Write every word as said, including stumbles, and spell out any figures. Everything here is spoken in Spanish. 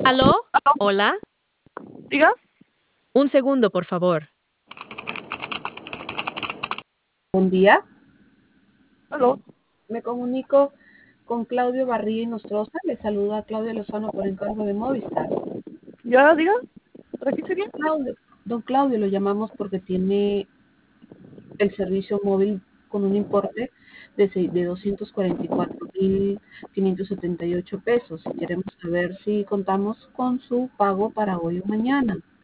¿Aló? ¿Hola? ¿Diga? Un segundo, por favor. Buen día. ¿Aló? Me comunico con Claudio Barría y Nostroza. Le saluda Claudia Lozano por encargo de Movistar. ¿Ya? ¿Diga? ¿Para qué sería? Claudio, don Claudio, lo llamamos porque tiene el servicio móvil con un importe de, seis- de doscientos cuarenta y cuatro mil quinientos setenta y ocho pesos y queremos saber si contamos con su pago para hoy o mañana.